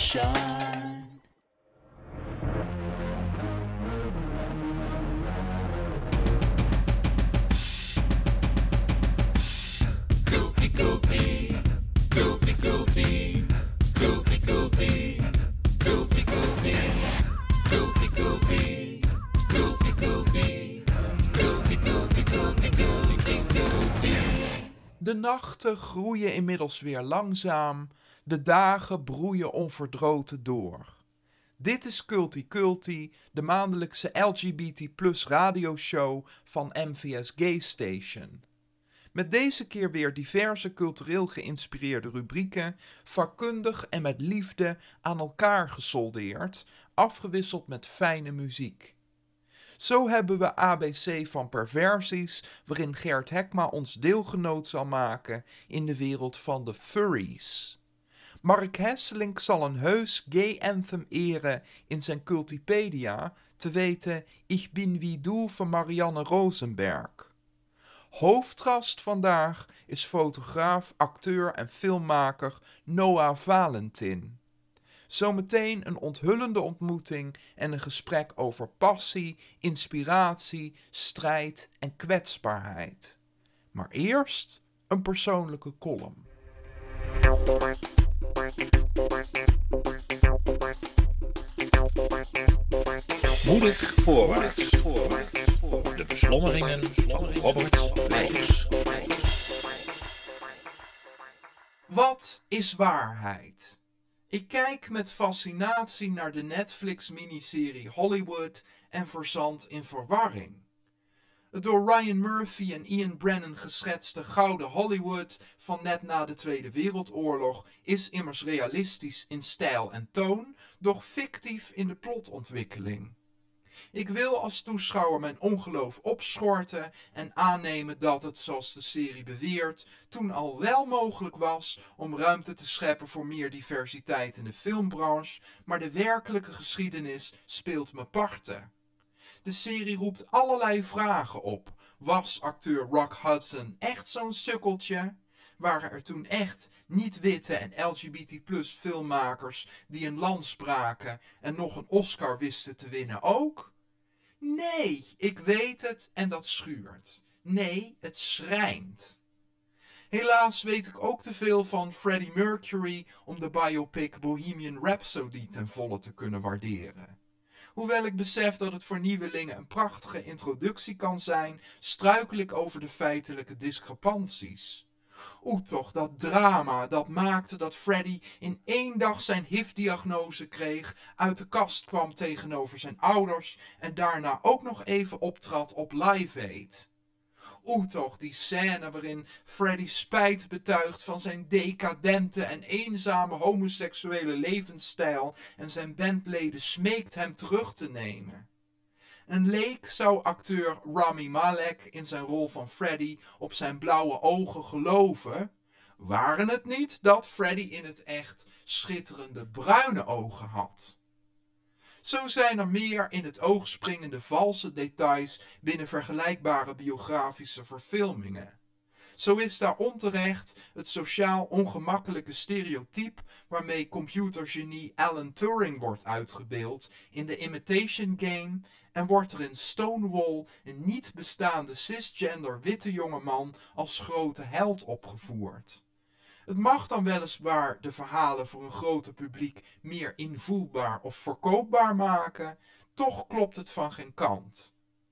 shine. Culty, culty, culty, culty, culty, culty, culty, culty, culty, culty, culty, culty, culty, culty, culty, culty, culty. De nachten groeien inmiddels weer langzaam, de dagen broeien onverdroten door. Dit is Culty Culty, de maandelijkse LGBT+ radioshow van MVS Gay Station. Met deze keer weer diverse cultureel geïnspireerde rubrieken, vakkundig en met liefde aan elkaar gesoldeerd, afgewisseld met fijne muziek. Zo hebben we ABC van Perversies, waarin Gert Hekma ons deelgenoot zal maken in de wereld van de furries. Mark Hesselink zal een heus gay anthem eren in zijn Cultipedia, te weten Ich bin wie du van Marianne Rosenberg. Hoofdgast vandaag is fotograaf, acteur en filmmaker Noah Valentin. Zometeen een onthullende ontmoeting en een gesprek over passie, inspiratie, strijd en kwetsbaarheid. Maar eerst een persoonlijke column. Moedig voorwaarts. De beslommeringen van Robert Leijs. Wat is waarheid? Ik kijk met fascinatie naar de Netflix-miniserie Hollywood en verzand in verwarring. Het door Ryan Murphy en Ian Brennan geschetste gouden Hollywood van net na de Tweede Wereldoorlog is immers realistisch in stijl en toon, doch fictief in de plotontwikkeling. Ik wil als toeschouwer mijn ongeloof opschorten en aannemen dat het, zoals de serie beweert, toen al wel mogelijk was om ruimte te scheppen voor meer diversiteit in de filmbranche, maar de werkelijke geschiedenis speelt me parten. De serie roept allerlei vragen op. Was acteur Rock Hudson echt zo'n sukkeltje? Waren er toen echt niet-witte en LGBT+ filmmakers die een lans braken en nog een Oscar wisten te winnen ook? Nee, ik weet het en dat schuurt. Nee, het schrijnt. Helaas weet ik ook te veel van Freddie Mercury om de biopic Bohemian Rhapsody ten volle te kunnen waarderen. Hoewel ik besef dat het voor nieuwelingen een prachtige introductie kan zijn, struikel ik over de feitelijke discrepanties. Toch, dat drama dat maakte dat Freddie in 1 dag zijn HIV-diagnose kreeg, uit de kast kwam tegenover zijn ouders en daarna ook nog even optrad op Live Aid. Toch, die scène waarin Freddie spijt betuigt van zijn decadente en eenzame homoseksuele levensstijl en zijn bandleden smeekt hem terug te nemen. Een leek zou acteur Rami Malek in zijn rol van Freddie op zijn blauwe ogen geloven, waren het niet dat Freddie in het echt schitterende bruine ogen had. Zo zijn er meer in het oog springende valse details binnen vergelijkbare biografische verfilmingen. Zo is daar onterecht het sociaal ongemakkelijke stereotype waarmee computergenie Alan Turing wordt uitgebeeld in The Imitation Game en wordt er in Stonewall een niet bestaande cisgender witte jongeman als grote held opgevoerd. Het mag dan weliswaar de verhalen voor een groter publiek meer invoelbaar of verkoopbaar maken, toch klopt het van geen kant.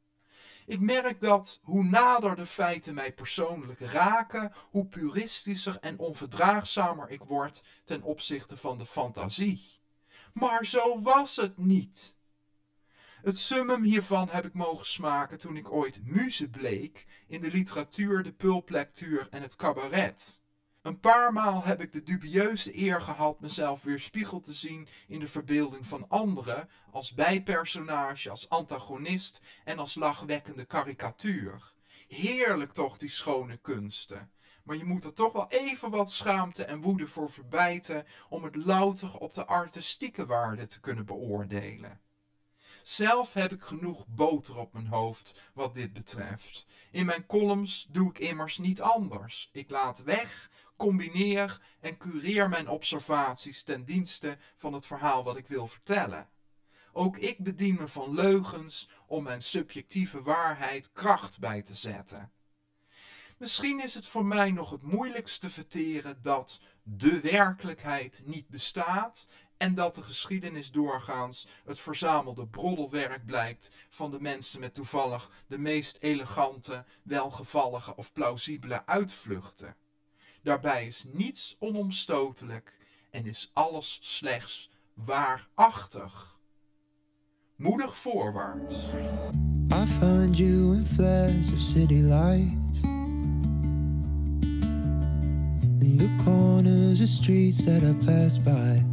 Ik merk dat, hoe nader de feiten mij persoonlijk raken, hoe puristischer en onverdraagzamer ik word ten opzichte van de fantasie. Maar zo was het niet. Het summum hiervan heb ik mogen smaken toen ik ooit muze bleek in de literatuur, de pulplectuur en het cabaret. Een paar maal heb ik de dubieuze eer gehad mezelf weerspiegeld te zien in de verbeelding van anderen, als bijpersonage, als antagonist en als lachwekkende karikatuur. Heerlijk toch, die schone kunsten. Maar je moet er toch wel even wat schaamte en woede voor verbijten om het louter op de artistieke waarde te kunnen beoordelen. Zelf heb ik genoeg boter op mijn hoofd wat dit betreft. In mijn columns doe ik immers niet anders. Ik laat weg, combineer en cureer mijn observaties ten dienste van het verhaal wat ik wil vertellen. Ook ik bedien me van leugens om mijn subjectieve waarheid kracht bij te zetten. Misschien is het voor mij nog het moeilijkst te verteren dat de werkelijkheid niet bestaat en dat de geschiedenis doorgaans het verzamelde broddelwerk blijkt van de mensen met toevallig de meest elegante, welgevallige of plausibele uitvluchten. Daarbij is niets onomstotelijk en is alles slechts waarachtig. Moedig voorwaarts. I found you in flares of city lights, in the corners of streets that I passed by.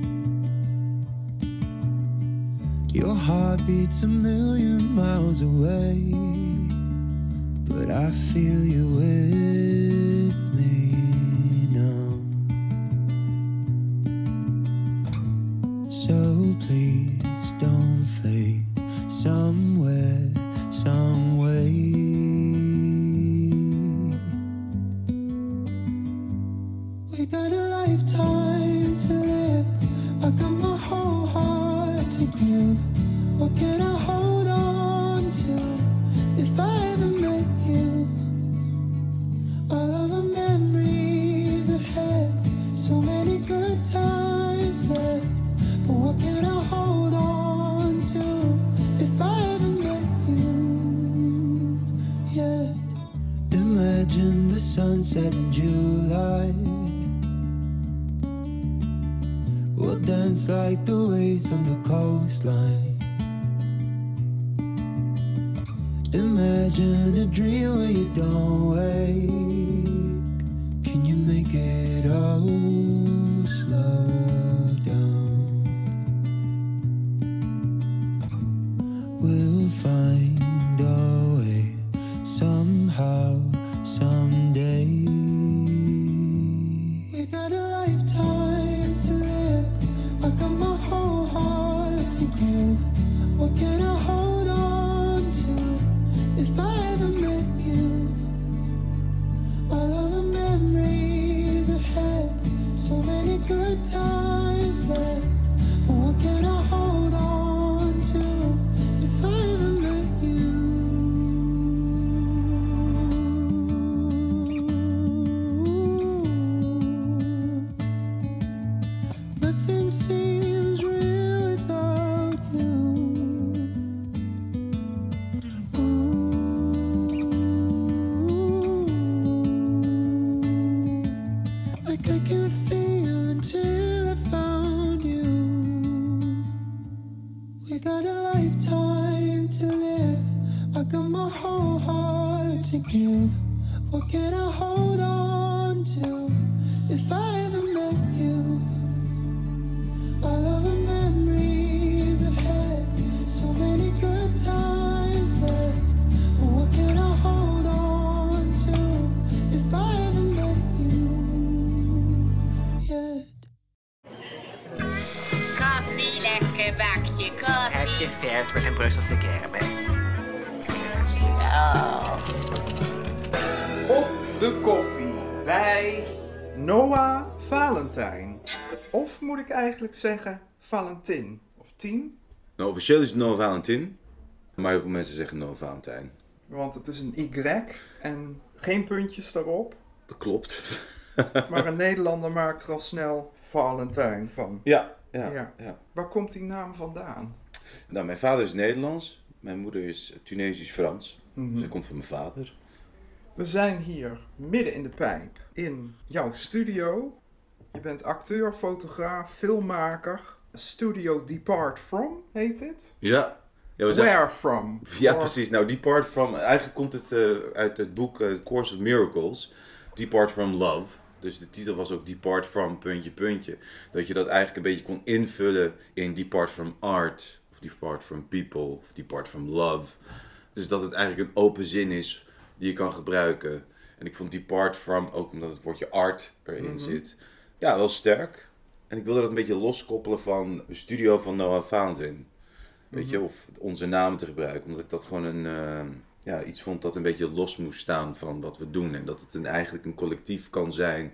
Your heart beats a million miles away, but I feel you with me now. So please don't fade somewhere, some way. We got a lifetime to live. I got my whole heart to give. What can I hold on to if I ever met you? All of our memories ahead, so many good times left. But what can I hold on to if I ever met you? Yeah. Imagine the sunset in July. We'll dance like the waves on the coastline. Imagine a dream where you don't wake. Can you make it all slow down? We'll find a way somehow, someday. We got a lifetime to live. I got my whole heart to give. What can I hold on to if I ever met you? All of the memories ahead, so many good times left. But what can I hold on to if I ever met you? Nothing seems real without you. Like I can feel until I found you. We got a lifetime to live. I got my whole heart to give. What can I hold on to if I ever met you? All of the memories ahead, so many good times left. But what can I hold on to if I ever met you? Yet. Koffie, lekker bakje koffie. Heb je vers met een Brusselse kermis? Zo. Op de koffie bij Noah Valentijn. Of moet ik eigenlijk zeggen Valentin? Of Tien? Nou, officieel is het Noah Valentin, maar heel veel mensen zeggen Noah Valentijn. Want het is een Y en geen puntjes daarop. Dat klopt. Maar een Nederlander maakt er al snel Valentijn van. Ja. Waar komt die naam vandaan? Nou, mijn vader is Nederlands, mijn moeder is Tunesisch-Frans. Mhm. Dus hij komt van mijn vader. We zijn hier midden in de pijp in jouw studio. Je bent acteur, fotograaf, filmmaker. Studio Depart From heet dit? Ja. We zijn... Where From? Ja, precies. Nou, Depart From, eigenlijk komt het uit het boek Course of Miracles. Depart From Love. Dus de titel was ook Depart From ... Dat je dat eigenlijk een beetje kon invullen in Depart From Art. Of Depart From People. Of Depart From Love. Dus dat het eigenlijk een open zin is die je kan gebruiken. En ik vond Depart From, ook omdat het woordje art erin zit, ja, wel sterk. En ik wilde dat een beetje loskoppelen van de studio van Noah Valentijn. Weet je, of onze naam te gebruiken. Omdat ik dat gewoon iets vond dat een beetje los moest staan van wat we doen. En dat het eigenlijk een collectief kan zijn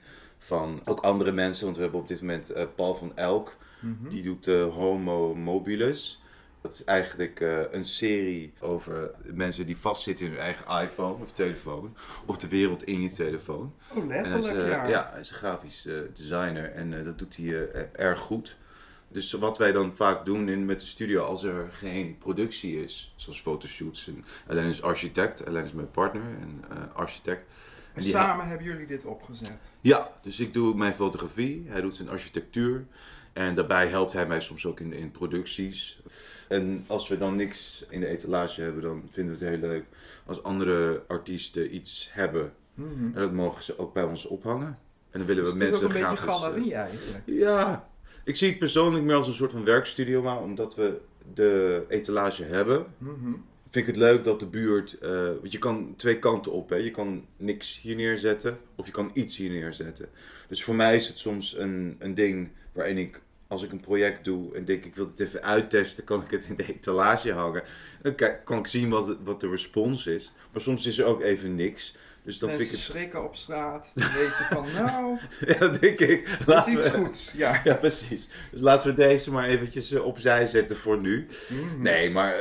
van ook andere mensen. Want we hebben op dit moment Paul van Elk. Die doet Homo Mobilis. Dat is eigenlijk een serie over mensen die vastzitten in hun eigen iPhone of telefoon. Of de wereld in je telefoon. Oh, letterlijk, hij is een grafisch designer en dat doet hij erg goed. Dus wat wij dan vaak doen met de studio als er geen productie is, zoals fotoshoots. En Alain is architect, Alain is mijn partner en architect. En samen hebben jullie dit opgezet? Ja, dus ik doe mijn fotografie, hij doet zijn architectuur. En daarbij helpt hij mij soms ook in producties. En als we dan niks in de etalage hebben, dan vinden we het heel leuk als andere artiesten iets hebben. En dat mogen ze ook bij ons ophangen. En dan willen we mensen graag. Het is toch een beetje galerie eigenlijk? Ja, ik zie het persoonlijk meer als een soort van werkstudio, maar omdat we de etalage hebben, vind ik het leuk dat de buurt, want je kan twee kanten op, hè. Je kan niks hier neerzetten of je kan iets hier neerzetten. Dus voor mij is het soms een ding waarin ik, als ik een project doe en denk ik wil het even uittesten, kan ik het in de etalage hangen. Dan kan ik zien wat de respons is. Maar soms is er ook even niks. Dus dan mensen vind ik het schrikken op straat, dan weet je van nou, ja, dat denk ik. dat is iets goeds. Ja. Ja, precies. Dus laten we deze maar eventjes opzij zetten voor nu. Nee, maar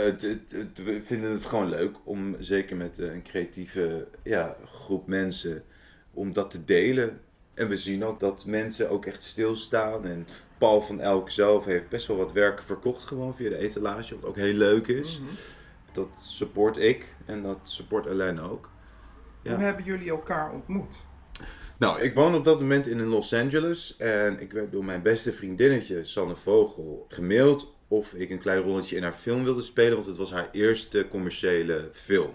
we vinden het gewoon leuk om, zeker met een creatieve groep mensen, om dat te delen. En we zien ook dat mensen ook echt stilstaan. En Paul van Elk zelf heeft best wel wat werk verkocht gewoon via de etalage, wat ook heel leuk is. Dat support ik en dat support Alain ook. Ja. Hoe hebben jullie elkaar ontmoet? Nou, ik woon op dat moment in Los Angeles en ik werd door mijn beste vriendinnetje Sanne Vogel gemaild of ik een klein rolletje in haar film wilde spelen, want het was haar eerste commerciële film.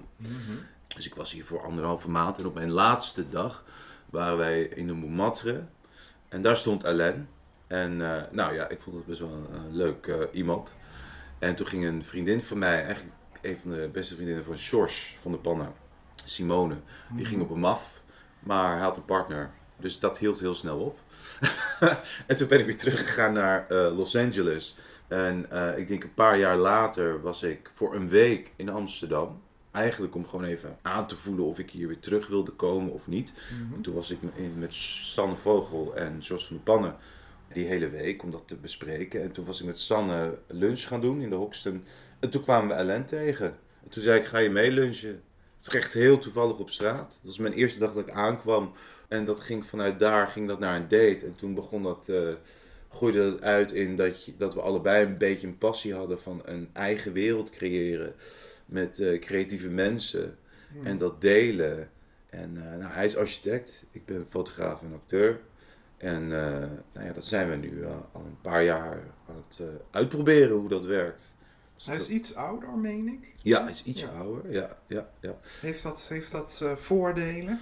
Dus ik was hier voor 1,5 maand en op mijn laatste dag waren wij in de Montmartre en daar stond Alain. En ik vond het best wel een leuk iemand. En toen ging een vriendin van mij, eigenlijk een van de beste vriendinnen van George van de Panna, Simone, die ging op hem af, maar hij had een partner. Dus dat hield heel snel op. En toen ben ik weer teruggegaan naar Los Angeles. En ik denk een paar jaar later was ik voor een week in Amsterdam. Eigenlijk om gewoon even aan te voelen of ik hier weer terug wilde komen of niet. En toen was ik met Sanne Vogel en Jos van de Pannen die hele week om dat te bespreken. En toen was ik met Sanne lunch gaan doen in de Hoxton. En toen kwamen we Alain tegen. En toen zei ik, ga je mee lunchen? Het is echt heel toevallig op straat. Dat was mijn eerste dag dat ik aankwam. En dat ging vanuit daar ging dat naar een date. En toen begon dat, groeide dat uit in dat we allebei een beetje een passie hadden van een eigen wereld creëren. Met creatieve mensen. En dat delen. En hij is architect. Ik ben fotograaf en acteur. En dat zijn we nu al een paar jaar aan het uitproberen hoe dat werkt. Dus hij is iets ouder, meen ik? Ja, hij is iets ouder. Ja. Heeft dat voordelen?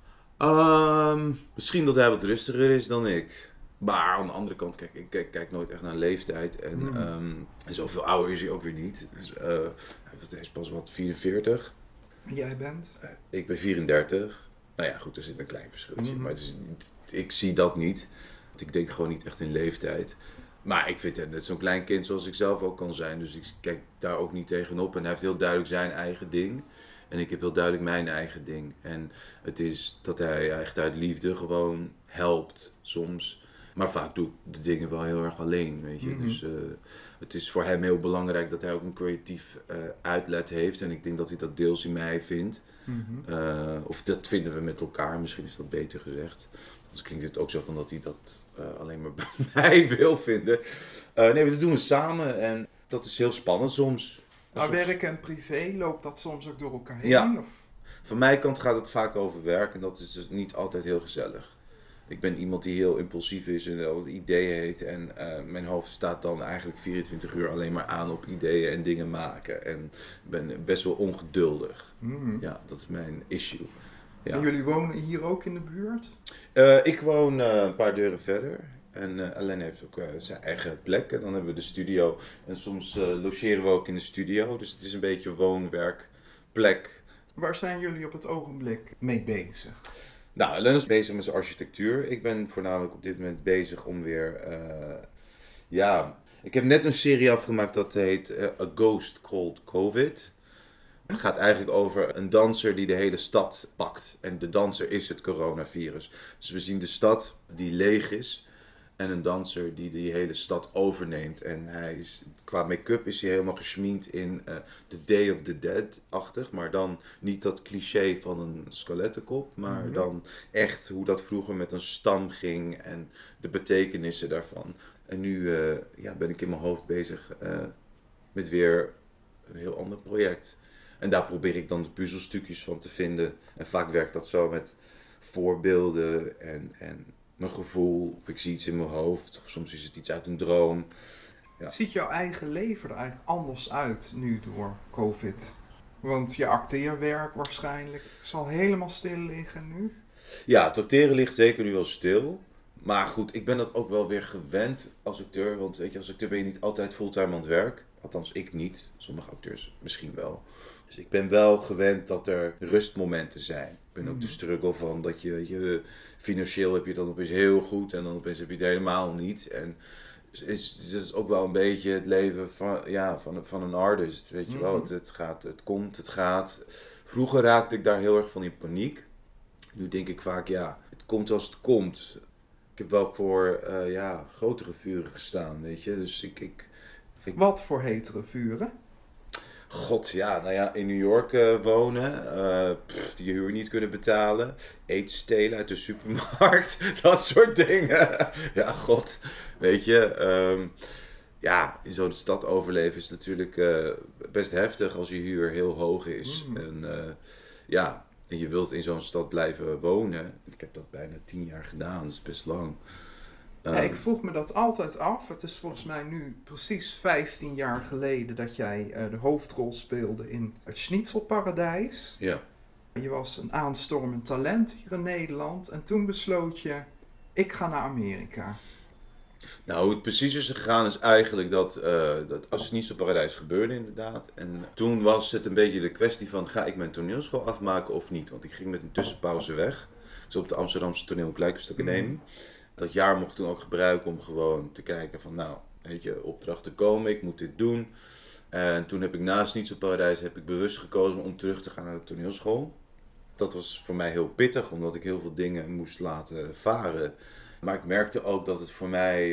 Misschien dat hij wat rustiger is dan ik. Maar aan de andere kant, kijk, ik kijk nooit echt naar leeftijd. En zoveel ouder is hij ook weer niet. Dus hij is pas wat 44. En jij bent? Ik ben 34. Nou ja, goed, er zit een klein verschiltje. Maar ik zie dat niet. Want ik denk gewoon niet echt in leeftijd. Maar ik vind hem net zo'n klein kind zoals ik zelf ook kan zijn. Dus ik kijk daar ook niet tegenop. En hij heeft heel duidelijk zijn eigen ding. En ik heb heel duidelijk mijn eigen ding. En het is dat hij echt uit liefde gewoon helpt soms. Maar vaak doe ik de dingen wel heel erg alleen, weet je. Dus het is voor hem heel belangrijk dat hij ook een creatief uitlet heeft. En ik denk dat hij dat deels in mij vindt. Of dat vinden we met elkaar, misschien is dat beter gezegd. Anders klinkt het ook zo van dat hij dat alleen maar bij mij wil vinden. Nee, dat doen we samen en dat is heel spannend soms. Maar werk en privé, loopt dat soms ook door elkaar heen? Ja. Of? Van mijn kant gaat het vaak over werk en dat is dus niet altijd heel gezellig. Ik ben iemand die heel impulsief is en wat ideeën heeft en mijn hoofd staat dan eigenlijk 24 uur alleen maar aan op ideeën en dingen maken. En ik ben best wel ongeduldig. Ja, dat is mijn issue. Ja. En jullie wonen hier ook in de buurt? Ik woon een paar deuren verder. En Alain heeft ook zijn eigen plek. En dan hebben we de studio. En soms logeren we ook in de studio. Dus het is een beetje woon-werk plek. Waar zijn jullie op het ogenblik mee bezig? Nou, Alain is bezig met zijn architectuur. Ik ben voornamelijk op dit moment bezig om weer... Ik heb net een serie afgemaakt dat heet A Ghost Called COVID. Het gaat eigenlijk over een danser die de hele stad pakt. En de danser is het coronavirus. Dus we zien de stad die leeg is. En een danser die hele stad overneemt. En qua make-up is hij helemaal geschminkt in The Day of the Dead-achtig. Maar dan niet dat cliché van een skelettenkop. Maar dan echt hoe dat vroeger met een stam ging. En de betekenissen daarvan. En nu ben ik in mijn hoofd bezig met weer een heel ander project. En daar probeer ik dan de puzzelstukjes van te vinden. En vaak werkt dat zo met voorbeelden en mijn gevoel. Of ik zie iets in mijn hoofd. Of soms is het iets uit een droom. Ja. Ziet jouw eigen leven er eigenlijk anders uit nu door COVID? Want je acteerwerk waarschijnlijk zal helemaal stil liggen nu. Ja, het acteren ligt zeker nu wel stil. Maar goed, ik ben dat ook wel weer gewend als acteur. Want weet je, als acteur ben je niet altijd fulltime aan het werk. Althans, ik niet. Sommige acteurs misschien wel. Dus ik ben wel gewend dat er rustmomenten zijn. Ik ben ook de struggle van dat je financieel heb je het dan opeens heel goed en dan opeens heb je het helemaal niet. En het is ook wel een beetje het leven van een artist, weet je wel. Het komt, het gaat. Vroeger raakte ik daar heel erg van in paniek. Nu denk ik vaak, het komt als het komt. Ik heb wel voor grotere vuren gestaan, weet je. Dus ik Wat voor hetere vuren? God, in New York wonen, die huur niet kunnen betalen, eten stelen uit de supermarkt, dat soort dingen. Ja, god, weet je. In zo'n stad overleven is natuurlijk best heftig als je huur heel hoog is. En je wilt in zo'n stad blijven wonen. Ik heb dat bijna 10 jaar gedaan, dat is best lang. Ik vroeg me dat altijd af. Het is volgens mij nu precies 15 jaar geleden dat jij de hoofdrol speelde in Het Schnitzelparadijs. Ja. Je was een aanstormend talent hier in Nederland en toen besloot je, ik ga naar Amerika. Nou, hoe het precies is gegaan is eigenlijk dat Als Schnitzelparadijs gebeurde inderdaad. En toen was het een beetje de kwestie van, ga ik mijn toneelschool afmaken of niet? Want ik ging met een tussenpauze weg. Ik zat op de Amsterdamse Toneel- en Kleinkunstacademie. Dat jaar mocht ik toen ook gebruiken om gewoon te kijken van, opdrachten komen, ik moet dit doen. En toen heb ik na Schnitzelparadijs bewust gekozen om terug te gaan naar de toneelschool. Dat was voor mij heel pittig, omdat ik heel veel dingen moest laten varen. Maar ik merkte ook dat het voor mij,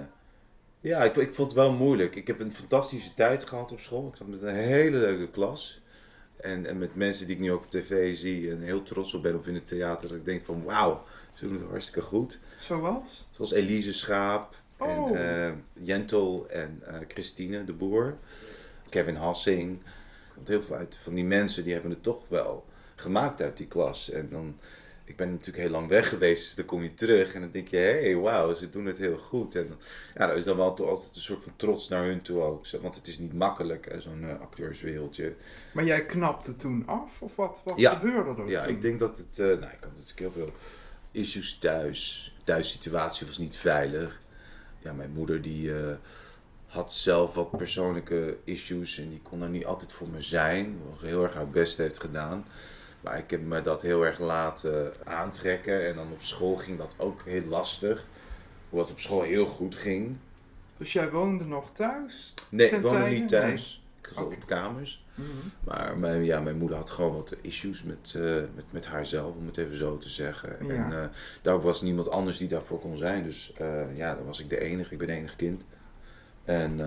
ik vond het wel moeilijk. Ik heb een fantastische tijd gehad op school. Ik zat met een hele leuke klas. En met mensen die ik nu ook op tv zie en heel trots op ben of in het theater. Dat ik denk van, wauw, ze doen het hartstikke goed. Zoals? Zoals Elise Schaap en Jentel en Christine de Boer. Kevin Hassing. Heel veel uit van die mensen die hebben het toch wel gemaakt uit die klas. En dan, ik ben natuurlijk heel lang weg geweest, dus dan kom je terug en dan denk je, hey, wauw, ze doen het heel goed. En dat is dan wel altijd een soort van trots naar hun toe ook. Want het is niet makkelijk, zo'n acteurswereldje. Maar jij knapte toen af, of wat gebeurde er toen? Ja, ik denk dat het, ik had natuurlijk heel veel issues thuis. De thuissituatie was niet veilig. Ja, mijn moeder die had zelf wat persoonlijke issues en die kon er niet altijd voor me zijn. Ze heel erg haar best heeft gedaan. Maar ik heb me dat heel erg laten aantrekken en dan op school ging dat ook heel lastig. Hoewel het op school heel goed ging. Dus jij woonde nog thuis? Nee, ik woonde niet thuis. Ik zat op kamers. Mm-hmm. Maar mijn moeder had gewoon wat issues met haarzelf, om het even zo te zeggen. Ja. En daar was niemand anders die daarvoor kon zijn. Dus dan was ik de enige. Ik ben het enige kind. En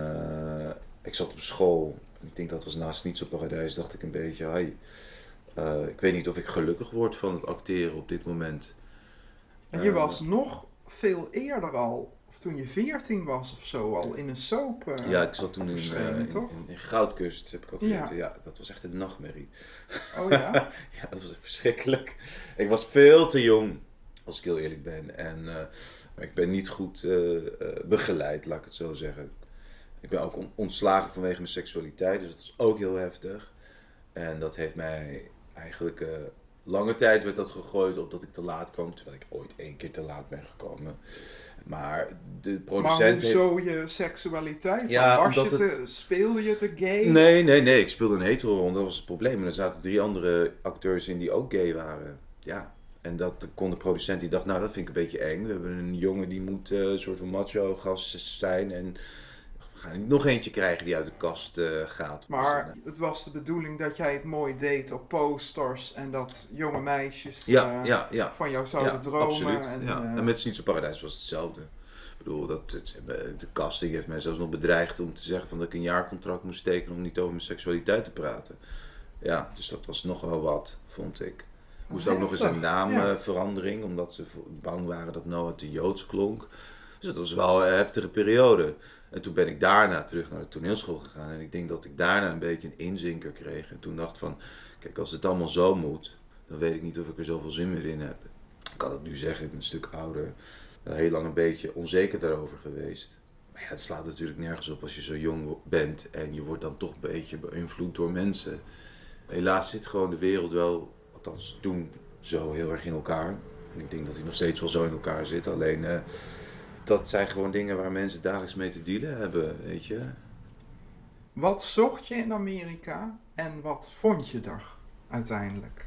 ik zat op school. En ik denk dat was na Schnitzelparadijs, dacht ik een beetje, ik weet niet of ik gelukkig word van het acteren op dit moment. En je was nog veel eerder al, of toen je 14 was of zo, al in een soap. Ja, ik zat toen in Goudkust, heb ik ook gezeten. Ja, dat was echt een nachtmerrie. Oh ja? Ja, dat was echt verschrikkelijk. Ik was veel te jong, als ik heel eerlijk ben. En maar ik ben niet goed begeleid, laat ik het zo zeggen. Ik ben ook ontslagen vanwege mijn seksualiteit, dus dat was ook heel heftig. En dat heeft mij eigenlijk lange tijd werd dat gegooid op dat ik te laat kwam, terwijl ik ooit 1 keer te laat ben gekomen. Maar de producent maar hoezo je seksualiteit? Ja, Speelde je te gay? Nee, ik speelde een hetero, dat was het probleem. En er zaten 3 andere acteurs in die ook gay waren. Ja, en dat kon de producent, die dacht, dat vind ik een beetje eng. We hebben een jongen die moet een soort van macho gast zijn en ga niet nog eentje krijgen die uit de kast gaat. Maar het was de bedoeling dat jij het mooi deed op posters en dat jonge meisjes van jou zouden dromen. Absoluut. En, en met Sneet's Paradijs was hetzelfde. Ik bedoel, de casting heeft mij zelfs nog bedreigd om te zeggen dat ik een jaarcontract moest tekenen om niet over mijn seksualiteit te praten. Ja, dus dat was nog wel wat, vond ik. Moest ook nog eens een naamverandering, omdat ze bang waren dat Noah te Joods klonk. Dus dat was wel een heftige periode. En toen ben ik daarna terug naar de toneelschool gegaan. En ik denk dat ik daarna een beetje een inzinker kreeg. En toen dacht van, kijk, als het allemaal zo moet, dan weet ik niet of ik er zoveel zin meer in heb. Ik kan het nu zeggen, ik ben een stuk ouder. Heel lang een beetje onzeker daarover geweest. Maar ja, het slaat natuurlijk nergens op als je zo jong bent. En je wordt dan toch een beetje beïnvloed door mensen. Helaas zit gewoon de wereld wel, althans toen, zo heel erg in elkaar. En ik denk dat hij nog steeds wel zo in elkaar zit. Alleen, dat zijn gewoon dingen waar mensen dagelijks mee te dealen hebben, weet je. Wat zocht je in Amerika en wat vond je er uiteindelijk?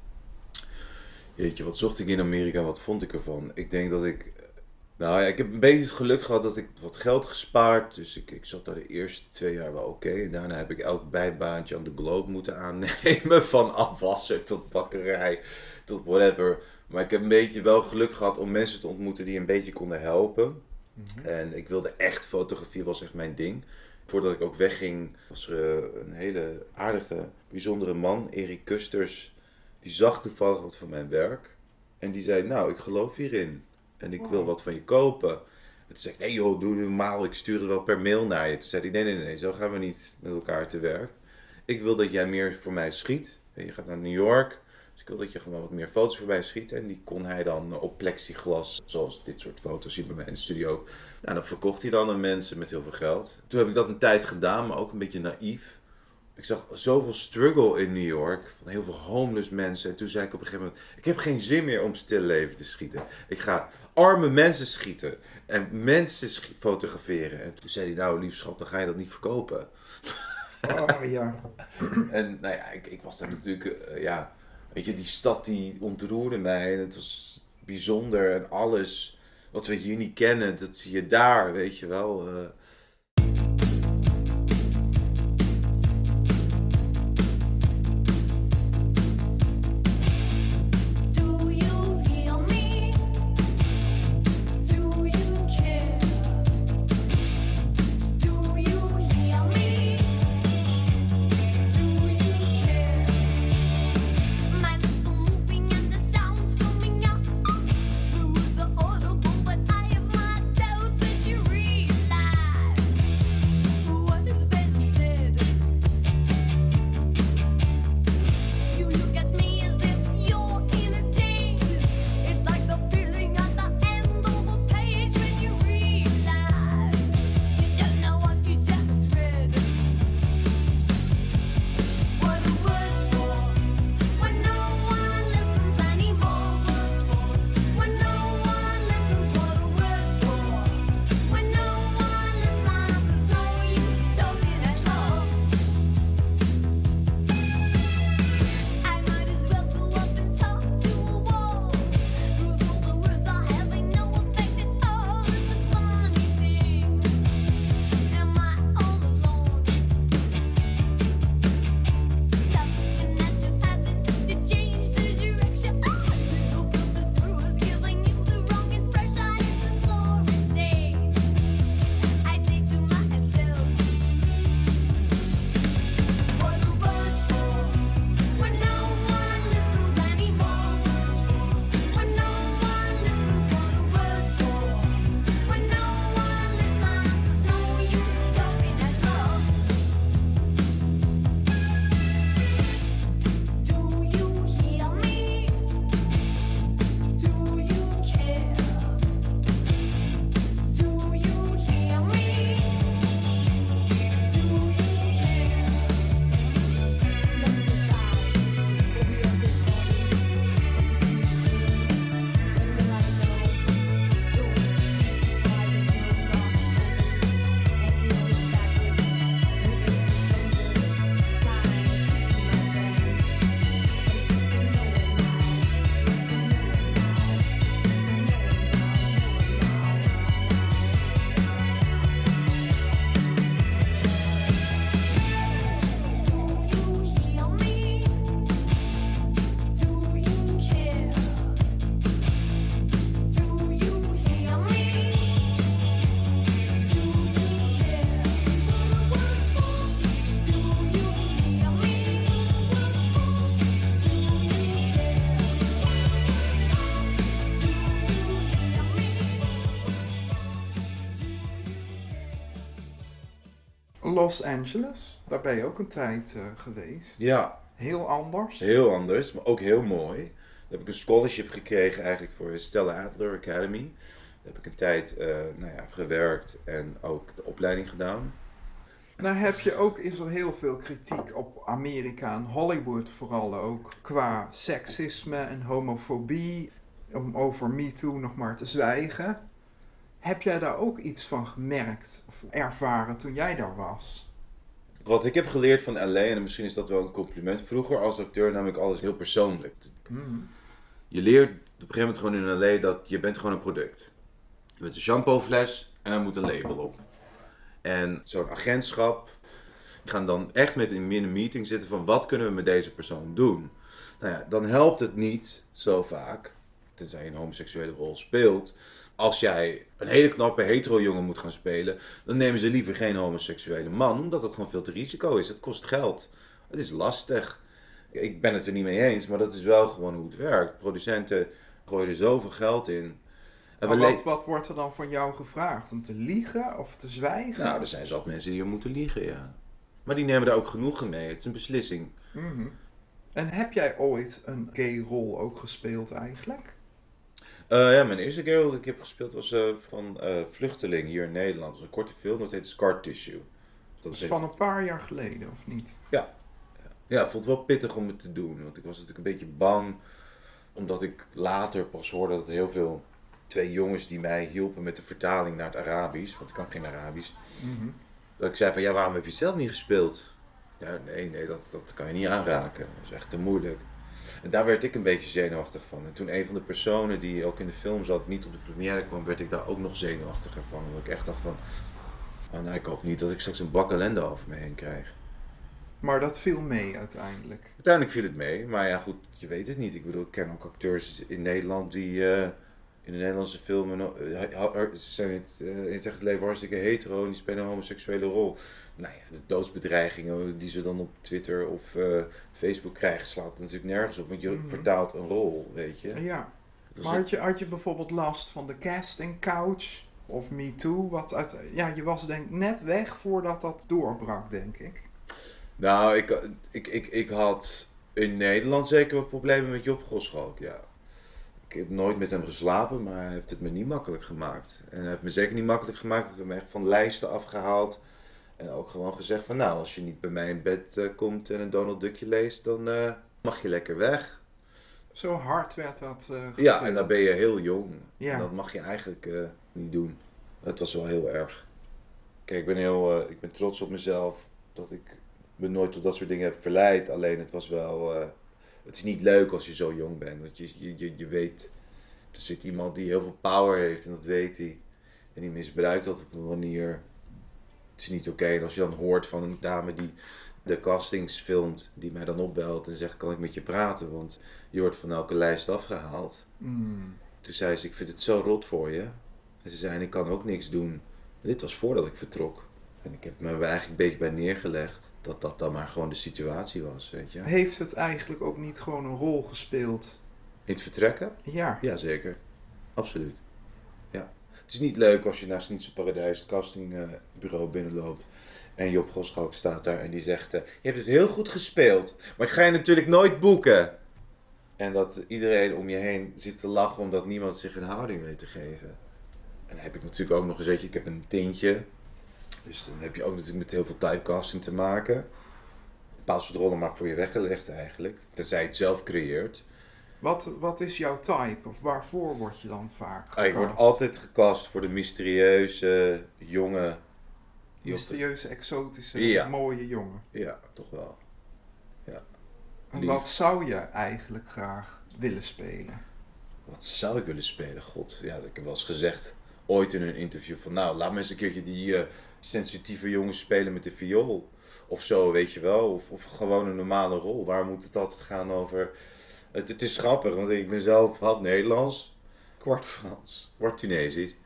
Jeetje, wat zocht ik in Amerika en wat vond ik ervan? Ik denk dat ik... Nou ja, ik heb een beetje het geluk gehad dat ik wat geld gespaard. Dus ik zat daar de eerste 2 jaar wel oké. En daarna heb ik elk bijbaantje aan de Globe moeten aannemen. Van afwasser tot bakkerij tot whatever. Maar ik heb een beetje wel geluk gehad om mensen te ontmoeten die een beetje konden helpen. Mm-hmm. En ik wilde echt, fotografie was echt mijn ding. Voordat ik ook wegging was er een hele aardige, bijzondere man, Erik Kusters. Die zag toevallig wat van mijn werk. En die zei, nou, ik geloof hierin. En ik wil wat van je kopen. En toen zei ik, nee joh, doe normaal, ik stuur het wel per mail naar je. Toen zei hij, nee, zo gaan we niet met elkaar te werk. Ik wil dat jij meer voor mij schiet. En je gaat naar New York. Dus ik wil dat je gewoon wat meer foto's voor mij schiet. En die kon hij dan op plexiglas, zoals dit soort foto's hier bij mij in de studio ook. Nou, dan verkocht hij dan aan mensen met heel veel geld. Toen heb ik dat een tijd gedaan, maar ook een beetje naïef. Ik zag zoveel struggle in New York, van heel veel homeless mensen. En toen zei ik op een gegeven moment, ik heb geen zin meer om stil leven te schieten. Ik ga arme mensen schieten en mensen fotograferen. En toen zei hij, nou lief schat, dan ga je dat niet verkopen. Oh ja. En nou ja, ik was daar natuurlijk, weet je, die stad die ontroerde mij. En het was bijzonder en alles wat we hier niet kennen, dat zie je daar, weet je wel. Los Angeles, daar ben je ook een tijd geweest. Ja, Heel anders. heel anders, maar ook heel mooi. Daar heb ik een scholarship gekregen eigenlijk voor Stella Adler Academy. Daar heb ik een tijd gewerkt en ook de opleiding gedaan. Nou is er heel veel kritiek op Amerika en Hollywood vooral ook. Qua seksisme en homofobie, om over MeToo nog maar te zwijgen. Heb jij daar ook iets van gemerkt of ervaren toen jij daar was? Wat ik heb geleerd van LA, en misschien is dat wel een compliment. Vroeger als acteur nam ik alles heel persoonlijk. Je leert op een gegeven moment gewoon in LA dat je bent gewoon een product. Je bent een shampoofles en er moet een label op. En zo'n agentschap gaan dan echt in een meeting zitten van wat kunnen we met deze persoon doen. Nou ja, dan helpt het niet zo vaak, tenzij je een homoseksuele rol speelt. Als jij een hele knappe hetero jongen moet gaan spelen, dan nemen ze liever geen homoseksuele man, omdat het gewoon veel te risico is. Het kost geld. Het is lastig. Ik ben het er niet mee eens, maar dat is wel gewoon hoe het werkt. Producenten gooien er zoveel geld in. Maar wat wordt er dan van jou gevraagd? Om te liegen of te zwijgen? Nou, er zijn zat mensen die er moeten liegen, ja. Maar die nemen daar ook genoegen mee. Het is een beslissing. En heb jij ooit een gay rol ook gespeeld eigenlijk? Ja, mijn eerste gay rol die ik heb gespeeld was van Vluchteling hier in Nederland. Dat was een korte film, dat heet Scar Tissue. Dat is van een paar jaar geleden, of niet? Ja, ik vond het wel pittig om het te doen. Want ik was natuurlijk een beetje bang. Omdat ik later pas hoorde dat heel veel... 2 jongens die mij hielpen met de vertaling naar het Arabisch. Want ik kan geen Arabisch. Dat ik zei van, ja, waarom heb je het zelf niet gespeeld? Ja, nee, dat kan je niet aanraken. Dat is echt te moeilijk. En daar werd ik een beetje zenuwachtig van. En toen een van de personen die ook in de film zat, niet op de première kwam, werd ik daar ook nog zenuwachtiger van. Omdat ik echt dacht van, ik hoop niet dat ik straks een bak ellende over me heen krijg. Maar dat viel mee uiteindelijk? Uiteindelijk viel het mee, maar ja goed, je weet het niet. Ik bedoel, ik ken ook acteurs in Nederland die in de Nederlandse filmen zijn in het echte leven hartstikke hetero en die spelen een homoseksuele rol. Nou ja, de doodsbedreigingen die ze dan op Twitter of Facebook krijgen, slaat natuurlijk nergens op, want je vertaalt een rol, weet je. Ja, maar had je bijvoorbeeld last van de casting couch of MeToo? Je was denk ik net weg voordat dat doorbrak, denk ik. Nou, ik had in Nederland zeker wat problemen met Job Goschalk, ja. Ik heb nooit met hem geslapen, maar hij heeft het me niet makkelijk gemaakt. En hij heeft me zeker niet makkelijk gemaakt. Hij heeft me echt van lijsten afgehaald. En ook gewoon gezegd van, nou, als je niet bij mij in bed komt en een Donald Duckje leest, dan mag je lekker weg. Zo hard werd dat gespeeld. Ja, en dan ben je heel jong. Ja. En dat mag je eigenlijk niet doen. Het was wel heel erg. Kijk, ik ben trots op mezelf dat ik me nooit tot dat soort dingen heb verleid. Alleen het was wel... het is niet leuk als je zo jong bent. Want je weet, er zit iemand die heel veel power heeft en dat weet hij. En die misbruikt dat op een manier. Het is niet oké. En als je dan hoort van een dame die de castings filmt, die mij dan opbelt en zegt, kan ik met je praten? Want je wordt van elke lijst afgehaald. Toen zei ze, ik vind het zo rot voor je. En ze zei, ik kan ook niks doen. En dit was voordat ik vertrok. En ik heb me er eigenlijk een beetje bij neergelegd dat dat dan maar gewoon de situatie was, weet je. Heeft het eigenlijk ook niet gewoon een rol gespeeld? In het vertrekken? Ja. Ja, zeker. Absoluut. Ja. Het is niet leuk als je naar Snietse Paradijs het castingbureau binnenloopt en Job Goschalk staat daar en die zegt, je hebt het heel goed gespeeld, maar ik ga je natuurlijk nooit boeken. En dat iedereen om je heen zit te lachen omdat niemand zich een houding weet te geven. En dan heb ik natuurlijk ook nog eens, weet je, ik heb een tintje. Dus dan heb je ook natuurlijk met heel veel typecasting te maken. Een bepaald soort rollen maar voor je weggelegd eigenlijk. Tenzij je het zelf creëert. Wat is jouw type? Of waarvoor word je dan vaak gecast? Ik word altijd gecast voor de mysterieuze, jonge... Mysterieuze, exotische, mooie jongen. Ja, toch wel. Ja. En wat zou je eigenlijk graag willen spelen? Wat zou ik willen spelen? God, ja, ik heb wel eens gezegd ooit in een interview van, nou, laat me eens een keertje die sensitieve jongens spelen met de viool. Of zo, weet je wel. Of gewoon een normale rol. Waar moet het altijd gaan over... Het is grappig, want ik ben zelf half Nederlands, kwart Frans, kwart Tunesisch.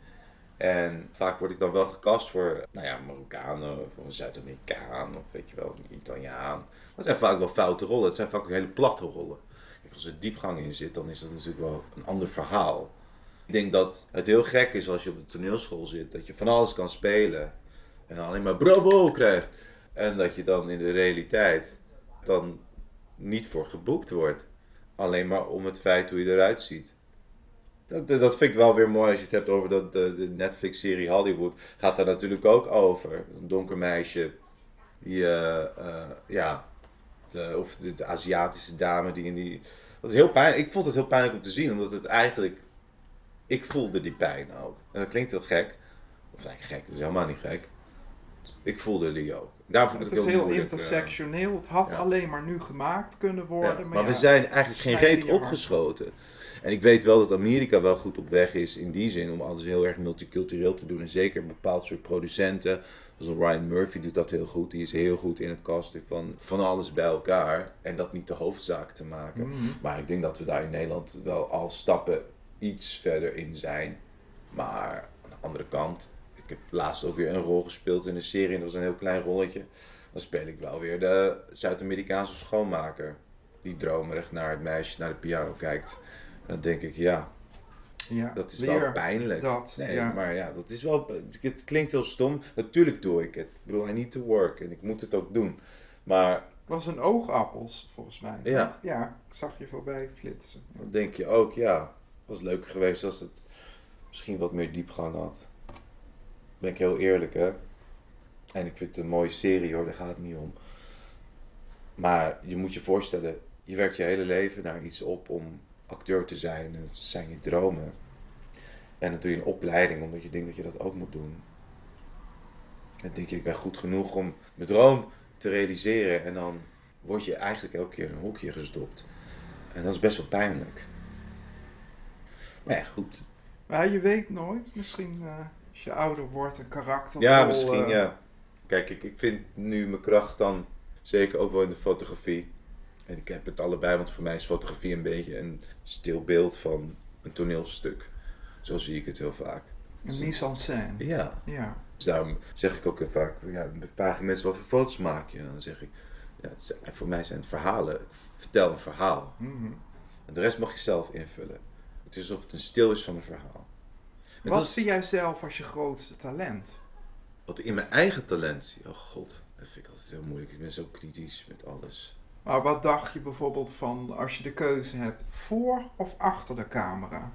En vaak word ik dan wel gecast voor, Marokkanen of een Zuid-Amerikaan of weet je wel, een Italiaan. Maar het zijn vaak wel foute rollen. Het zijn vaak ook hele platte rollen. Kijk, als er diepgang in zit, dan is dat natuurlijk wel een ander verhaal. Ik denk dat het heel gek is als je op de toneelschool zit, dat je van alles kan spelen. En alleen maar bravo krijgt. En dat je dan in de realiteit dan niet voor geboekt wordt. Alleen maar om het feit hoe je eruit ziet. Dat vind ik wel weer mooi als je het hebt over de Netflix-serie Hollywood. Gaat daar natuurlijk ook over. Een donker meisje die, of de Aziatische dame die in die... Dat is heel pijnlijk. Ik vond het heel pijnlijk om te zien, omdat het eigenlijk... Ik voelde die pijn ook. En dat klinkt heel gek. Of eigenlijk gek, dat is helemaal niet gek. Ik voelde die ook. Daar vond ik Het is heel heel moeilijk, intersectioneel. Het had alleen maar nu gemaakt kunnen worden. Ja, Maar we zijn eigenlijk geen snijdt in reet je hart. opgeschoten. En ik weet wel dat Amerika wel goed op weg is in die zin om alles heel erg multicultureel te doen. En zeker een bepaald soort producenten, zoals Ryan Murphy doet dat heel goed. Die is heel goed in het casten van alles bij elkaar. En dat niet de hoofdzaak te maken. Mm-hmm. Maar ik denk dat we daar in Nederland wel al stappen iets verder in zijn. Maar aan de andere kant, ik heb laatst ook weer een rol gespeeld in een serie. En dat was een heel klein rolletje. Dan speel ik wel weer de Zuid-Amerikaanse schoonmaker. Die dromerig naar het meisje, naar de piano kijkt. En dan denk ik, ja, dat is wel pijnlijk. Maar ja, dat is wel... Het klinkt heel stom. Natuurlijk doe ik het. Ik bedoel, I need to work. En ik moet het ook doen. Maar... Het was een oogappels, volgens mij. Ja. Ja, ik zag je voorbij flitsen. Dan denk je ook, ja, het was leuker geweest als het misschien wat meer diepgang had. Ben ik heel eerlijk, hè. En ik vind het een mooie serie, hoor. Daar gaat het niet om. Maar je moet je voorstellen, je werkt je hele leven naar iets op om acteur te zijn. En dat zijn je dromen. En dan doe je een opleiding omdat je denkt dat je dat ook moet doen. En dan denk je, ik ben goed genoeg om mijn droom te realiseren. En dan word je eigenlijk elke keer in een hoekje gestopt. En dat is best wel pijnlijk. Maar ja, goed. Maar je weet nooit. Misschien als je ouder wordt een karakter. Ja, misschien ja. Kijk, ik vind nu mijn kracht dan zeker ook wel in de fotografie. En ik heb het allebei, want voor mij is fotografie een beetje een stil beeld van een toneelstuk. Zo zie ik het heel vaak. Een mise en scène. Ja. Ja. Dus daarom zeg ik ook heel vaak, vragen mensen wat voor foto's maak je? En dan zeg ik, ja, voor mij zijn het verhalen. Ik vertel een verhaal. Mm-hmm. En de rest mag je zelf invullen. Het is alsof het een stil is van een verhaal. En Wat zie jij zelf als je grootste talent? Wat ik in mijn eigen talent zie, oh god, dat vind ik altijd heel moeilijk. Ik ben zo kritisch met alles. Maar wat dacht je bijvoorbeeld van als je de keuze hebt voor of achter de camera?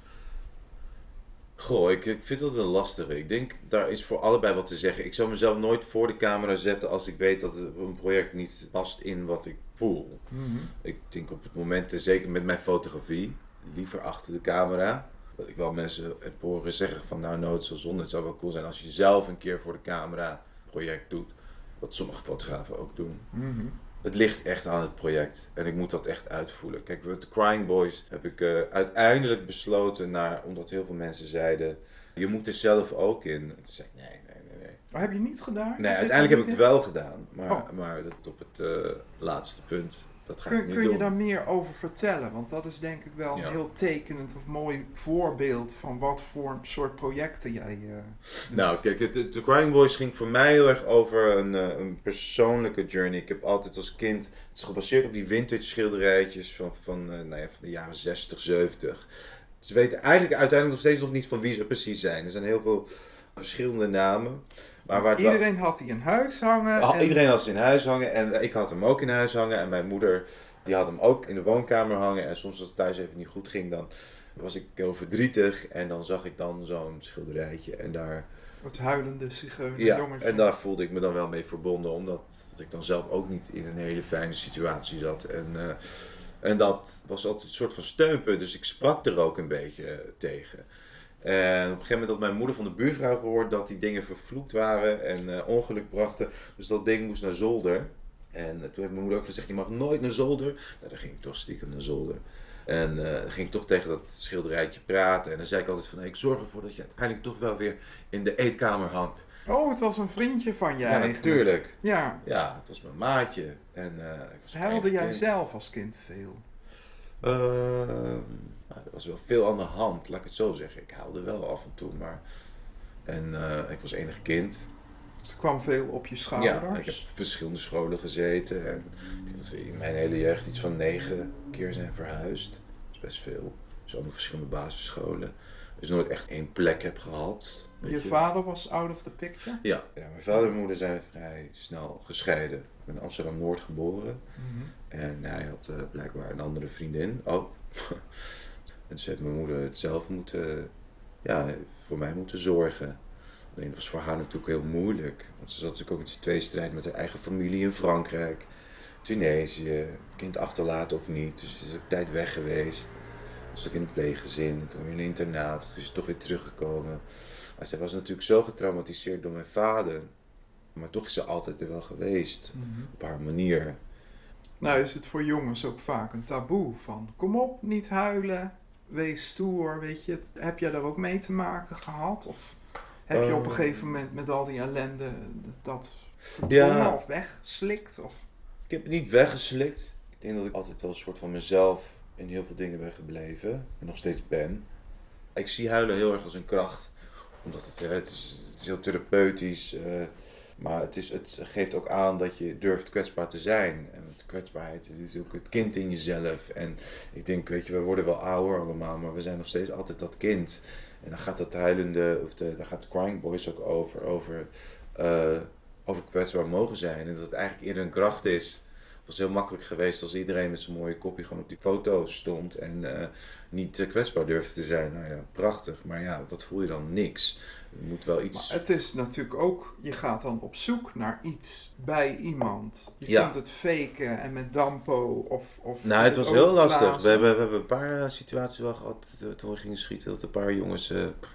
Goh, ik vind dat een lastige. Ik denk, daar is voor allebei wat te zeggen. Ik zou mezelf nooit voor de camera zetten als ik weet dat een project niet past in wat ik voel. Mm-hmm. Ik denk op het moment, zeker met mijn fotografie, liever achter de camera. Dat ik wel mensen heb horen zeggen van nou, het is wel zonde. Het zou wel cool zijn als je zelf een keer voor de camera een project doet. Wat sommige fotografen ook doen. Mm-hmm. Het ligt echt aan het project en ik moet dat echt uitvoelen. Kijk, met de Crying Boys heb ik uiteindelijk besloten, omdat heel veel mensen zeiden, je moet er zelf ook in. Toen zei ik, nee. Maar heb je niet gedaan? Nee, Zit uiteindelijk heb ik het wel gedaan, maar dat op het laatste punt, dat ga ik niet doen. Kun je daar meer over vertellen? Want dat is denk ik wel een heel tekenend of mooi voorbeeld van wat voor soort projecten jij doet. Nou, kijk, de Crying Boys ging voor mij heel erg over een persoonlijke journey. Ik heb altijd als kind, het is gebaseerd op die vintage schilderijtjes van de jaren 60, 70. Ze weten eigenlijk uiteindelijk nog steeds nog niet van wie ze precies zijn. Er zijn heel veel verschillende namen. Maar waar iedereen had die in huis hangen. Iedereen had ze in huis hangen en ik had hem ook in huis hangen. En mijn moeder die had hem ook in de woonkamer hangen. En soms als het thuis even niet goed ging, dan was ik heel verdrietig. En dan zag ik dan zo'n schilderijtje en daar... Het huilende zigeunerjongetje. En daar voelde ik me dan wel mee verbonden. Omdat ik dan zelf ook niet in een hele fijne situatie zat. En dat was altijd een soort van steunpunt. Dus ik sprak er ook een beetje tegen. En op een gegeven moment had mijn moeder van de buurvrouw gehoord dat die dingen vervloekt waren en ongeluk brachten. Dus dat ding moest naar zolder. En toen heeft mijn moeder ook gezegd, je mag nooit naar zolder. Nou, dan ging ik toch stiekem naar zolder. En dan ging ik toch tegen dat schilderijtje praten. En dan zei ik altijd van, ik zorg ervoor dat je uiteindelijk toch wel weer in de eetkamer hangt. Oh, het was een vriendje van jij. Ja, natuurlijk. Ja. Ja, het was mijn maatje. Huilde jij zelf als kind veel? Er was wel veel aan de hand, laat ik het zo zeggen. Ik huilde wel af en toe, maar... En ik was enig kind. Dus er kwam veel op je schouders? Ja, ik heb op verschillende scholen gezeten. En ik denk dat we in mijn hele jeugd iets van 9 keer zijn verhuisd. Dat is best veel. Dus allemaal verschillende basisscholen. dus nooit echt één plek heb gehad. weet Je vader was out of the picture? Ja, mijn vader en moeder zijn vrij snel gescheiden. Ik ben in Amsterdam-Noord geboren. En hij had blijkbaar een andere vriendin. Oh. En dus heeft mijn moeder het zelf voor mij moeten zorgen. Alleen dat was voor haar natuurlijk heel moeilijk. Want ze zat natuurlijk ook in een tweestrijd met haar eigen familie in Frankrijk. Tunesië, kind achterlaten of niet. Dus ze is ook tijd weg geweest. Was ook in een pleeggezin, toen weer in een internaat. Dus is toch weer teruggekomen. Maar zij was natuurlijk zo getraumatiseerd door mijn vader. Maar toch is ze altijd er wel geweest. Op haar manier. Nou is het voor jongens ook vaak een taboe van kom op, niet huilen, wees stoer, weet je. Heb jij daar ook mee te maken gehad? Of heb je op een gegeven moment met al die ellende dat verdrongen of weggeslikt? Of? Ik heb het niet weggeslikt. Ik denk dat ik altijd wel een soort van mezelf in heel veel dingen ben gebleven. En nog steeds ben. Ik zie huilen heel erg als een kracht. Omdat het is heel therapeutisch. Maar het geeft ook aan dat je durft kwetsbaar te zijn. En kwetsbaarheid is ook het kind in jezelf. En ik denk, weet je, we worden wel ouder allemaal. Maar we zijn nog steeds altijd dat kind. En dan gaat dat huilende, daar gaat de Crying Boys ook over kwetsbaar mogen zijn. En dat het eigenlijk eerder een kracht is. Het was heel makkelijk geweest als iedereen met zijn mooie kopje gewoon op die foto's stond. En niet kwetsbaar durfde te zijn. Nou ja, prachtig. Maar ja, wat voel je dan? Niks. Je moet wel iets... Maar het is natuurlijk ook, je gaat dan op zoek naar iets bij iemand. Je kunt het faken en met dampo of nou, het was heel lastig. We hebben een paar situaties wel gehad toen we gingen schieten. Dat een paar jongens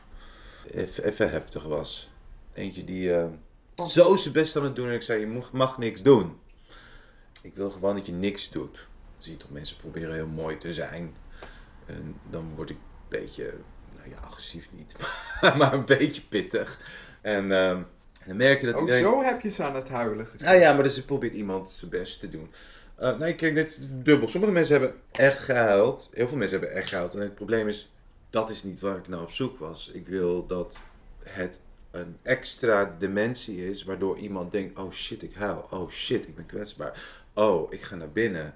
even heftig was. Eentje die zo zijn best aan het doen. En ik zei, je mag niks doen. Ik wil gewoon dat je niks doet. Dan zie je toch mensen proberen heel mooi te zijn. En dan word ik een beetje... agressief niet, maar een beetje pittig. En dan merk je dat iedereen... zo heb je ze aan het huilen gekregen. Nou ja, maar dus probeert iemand zijn best te doen. Nee, kijk, dit is dubbel. Sommige mensen hebben echt gehuild. Heel veel mensen hebben echt gehuild. En het probleem is, dat is niet waar ik nou op zoek was. Ik wil dat het een extra dimensie is, waardoor iemand denkt, oh shit, ik huil. Oh shit, ik ben kwetsbaar. Oh, ik ga naar binnen.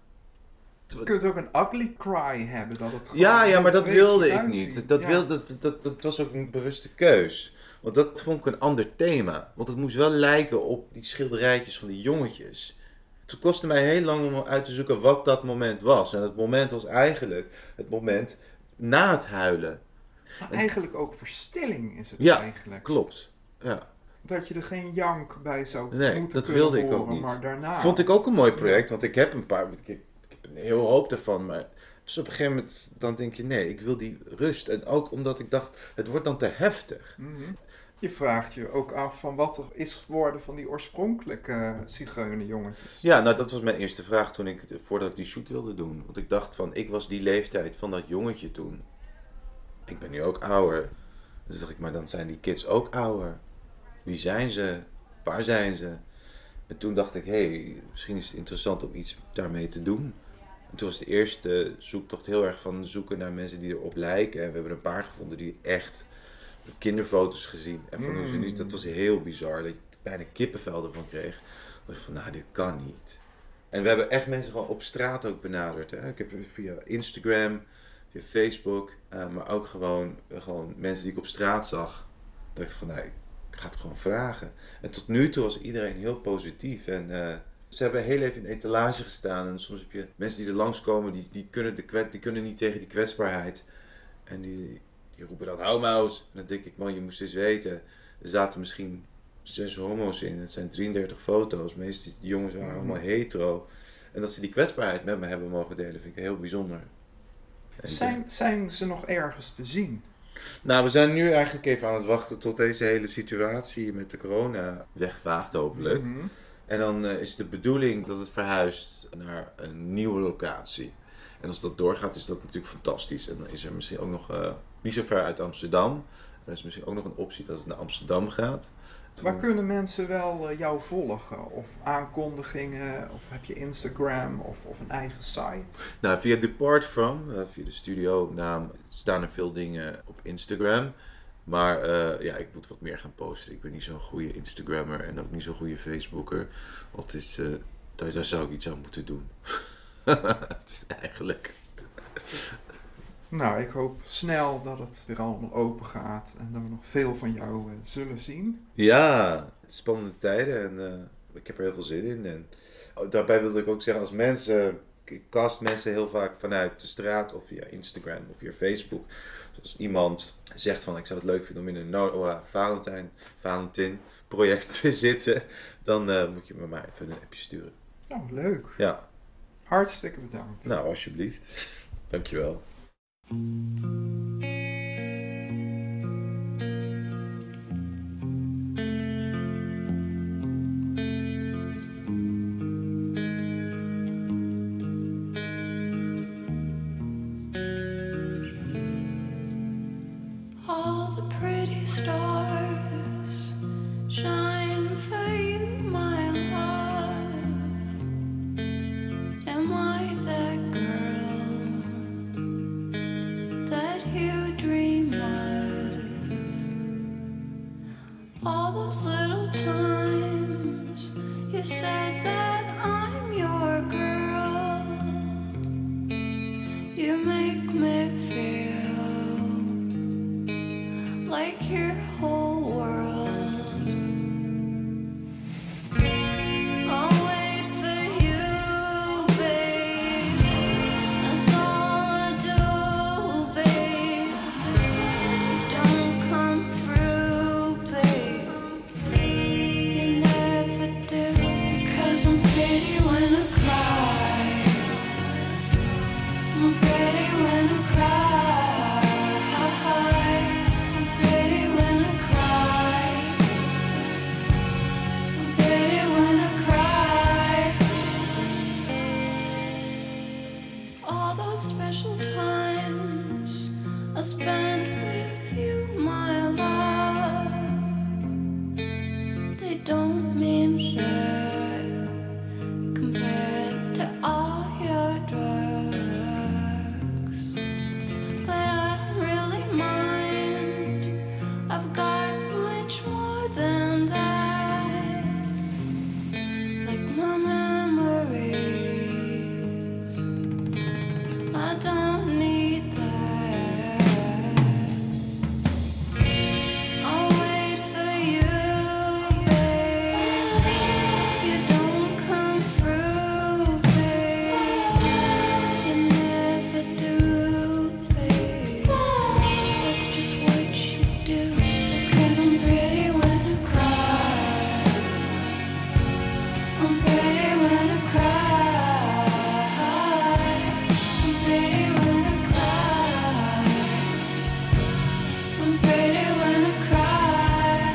Je kunt ook een ugly cry hebben. Dat het ja, maar dat wilde ik niet. Dat was ook een bewuste keus. Want dat vond ik een ander thema. Want het moest wel lijken op die schilderijtjes van die jongetjes. Het kostte mij heel lang om uit te zoeken wat dat moment was. En het moment was eigenlijk het moment na het huilen. Maar eigenlijk ook verstilling is het eigenlijk. Ja, klopt. Ja. Dat je er geen jank bij zou moeten dat kunnen wilde horen, ik ook niet. maar daarna... Vond ik ook een mooi project, want ik heb een paar... Ik heb een heel hoop ervan, maar... Dus op een gegeven moment dan denk je, nee, ik wil die rust. En ook omdat ik dacht, het wordt dan te heftig. Mm-hmm. Je vraagt je ook af van wat er is geworden van die oorspronkelijke zigeunerjongetjes. Ja, nou dat was mijn eerste vraag voordat ik die shoot wilde doen. Want ik dacht van, ik was die leeftijd van dat jongetje toen. Ik ben nu ook ouder. Dus dacht ik, maar dan zijn die kids ook ouder. Wie zijn ze? Waar zijn ze? En toen dacht ik, misschien is het interessant om iets daarmee te doen. En toen was de eerste zoektocht heel erg van zoeken naar mensen die erop lijken. En we hebben een paar gevonden die echt kinderfoto's gezien. En van hoe ze nu, dat was heel bizar. Dat je bijna kippenvel ervan kreeg. Dan dacht ik van, nou dit kan niet. En we hebben echt mensen gewoon op straat ook benaderd. Hè? Ik heb via Instagram, via Facebook, maar ook gewoon mensen die ik op straat zag. Dacht ik van, nou ik ga het gewoon vragen. En tot nu toe was iedereen heel positief. En ze hebben heel even in de etalage gestaan. En soms heb je mensen die er langskomen, die kunnen niet tegen die kwetsbaarheid. En die roepen dan, hou mouse. En dan denk ik, man, je moest eens weten. Er zaten misschien 6 homo's in. Het zijn 33 foto's. Meestal die jongens waren allemaal hetero. En dat ze die kwetsbaarheid met me hebben mogen delen, vind ik heel bijzonder. Zijn ze nog ergens te zien? Nou, we zijn nu eigenlijk even aan het wachten tot deze hele situatie met de corona wegvaagt, hopelijk. Mm-hmm. En dan is de bedoeling dat het verhuist naar een nieuwe locatie. En als dat doorgaat, is dat natuurlijk fantastisch. En dan is er misschien ook nog niet zo ver uit Amsterdam. Er is misschien ook nog een optie dat het naar Amsterdam gaat. Waar kunnen mensen wel jou volgen? Of aankondigingen? Of heb je Instagram? Of een eigen site? Nou, via Depart From, via de studionaam, staan er veel dingen op Instagram. Maar ik moet wat meer gaan posten. Ik ben niet zo'n goede Instagrammer en ook niet zo'n goede Facebooker. Daar zou ik iets aan moeten doen. Eigenlijk. Nou, ik hoop snel dat het weer allemaal open gaat en dat we nog veel van jou zullen zien. Ja, spannende tijden en ik heb er heel veel zin in. En daarbij wilde ik ook zeggen, als mensen, ik cast mensen heel vaak vanuit de straat of via Instagram of via Facebook. Dus als iemand zegt van ik zou het leuk vinden om in een Noah Valentin project te zitten, dan moet je me maar even een appje sturen. Nou, leuk. Ja. Hartstikke bedankt. Nou, alsjeblieft. Dankjewel. All the pretty stars shine for you, my love. Am I that girl that you dream of? All those little times you said that I'm your girl. You make me feel like your whole world. I'll wait for you, babe. That's all I do, babe. Don't come through, babe. You never do. Because I'm pretty when I cry. I'm pretty when I cry. I'm pretty when I cry. I'm pretty when I cry. All those special times I spent with you, my love, they don't mean shit compared to all your drugs. But I don't really mind. I've got much more than that. Like my memories. I don't need that. I'll wait for you, babe. You don't come through, babe. You never do, babe. That's just what you do. Because I'm pretty when I cry. I'm pretty when I cry. I'm pretty when I cry. I'm pretty when I cry.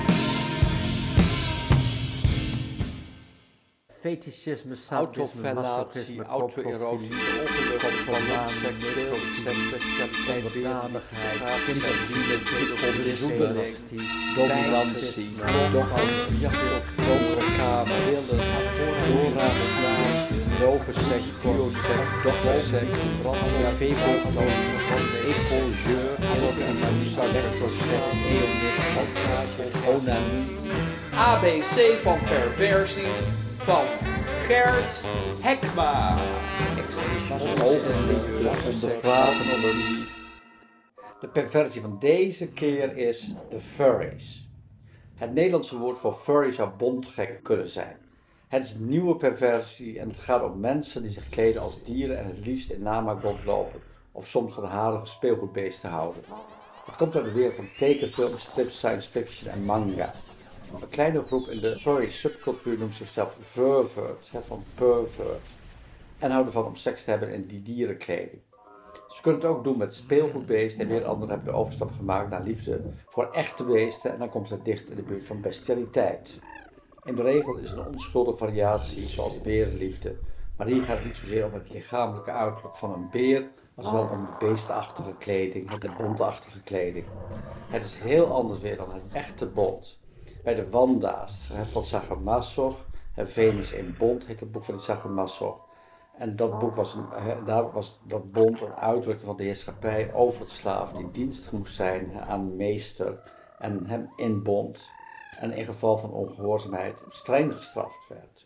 Fetischisme, sadisme, masochisme, auto-erosie, coprofilie, copromanen, necrofilie, onderdanigheid, kinderliefde, dynastie, dominantie, jachtofkamer, willen, doorraadslagen, rovenseks, bioseks, dokterseks, febelfloos, epogeur, electroseks, eonisme, onanie. ABC van perversies van Gert Hekma. De perversie van deze keer is de furries. Het Nederlandse woord voor furry zou bontgek kunnen zijn. Het is een nieuwe perversie en het gaat om mensen die zich kleden als dieren en het liefst in namaak rondlopen of soms van harige speelgoedbeesten houden. Het komt uit de wereld van tekenfilms, strips, science fiction en manga. Een kleine groep in de furry subcultuur noemt zichzelf ververt, van pervert, en houden ervan om seks te hebben in die dierenkleding. Ze kunnen het ook doen met speelgoedbeesten en weer anderen hebben de overstap gemaakt naar liefde voor echte beesten en dan komt het dicht in de buurt van bestialiteit. In de regel is het een onschuldige variatie zoals berenliefde, maar hier gaat het niet zozeer om het lichamelijke uiterlijk van een beer, als wel om de beestachtige kleding, de bontachtige kleding. Het is heel anders weer dan het echte bont. Bij de Wanda's van Sacher-Masoch, Venus in Bont heet het boek van die Sacher-Masoch. En dat boek daar was dat bont een uitdrukking van de heerschappij over het slaaf die dienstig moest zijn aan de meester en hem in bond. En in geval van ongehoorzaamheid streng gestraft werd.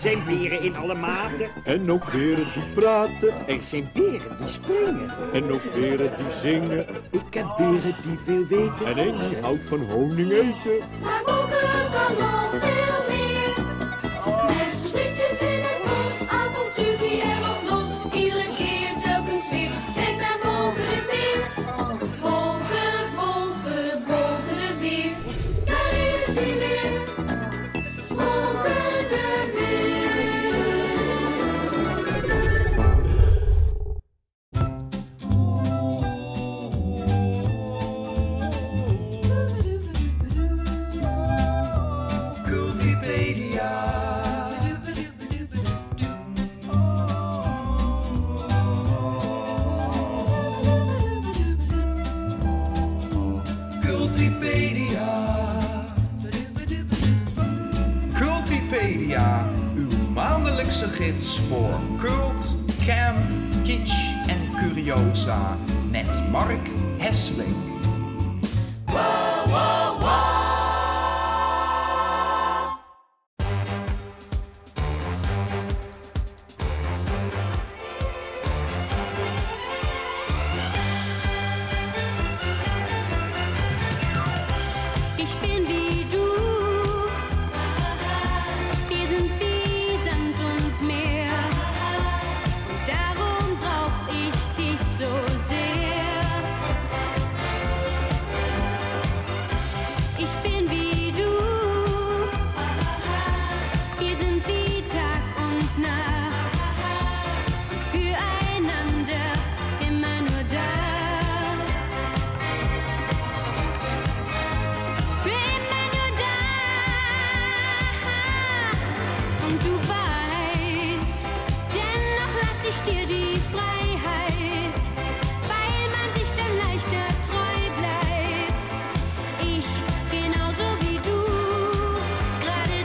zijn beren in alle maten. En ook beren die praten. Er zijn beren die springen. En ook beren die zingen. Ik ken beren die veel weten. En een die houdt van honing eten. Maar Wolke kan nog veel meer. Met zijn vriendjes in het bos, avontuurt hij er nog los. Iedere keer, telkens weer, kijk naar Wolke de Beer. Wolke, Wolke, Wolke de Beer. Daar is hij weer. Wolke de Beer. Cultipedia, uw maandelijkse gids voor cult, camp, kitsch en curiosa met Mark Hesseling. Ich bin wie du, wir sind wie Sand und Meer, und darum brauch ich dich so sehr. Ich bin wie du, wir sind wie Tag und Nacht, und füreinander immer nur da. Für immer nur da. Und du weißt, dennoch lass ich dir die Freiheit, weil man sich dann leichter treu bleibt. Ich genauso wie du. Gerade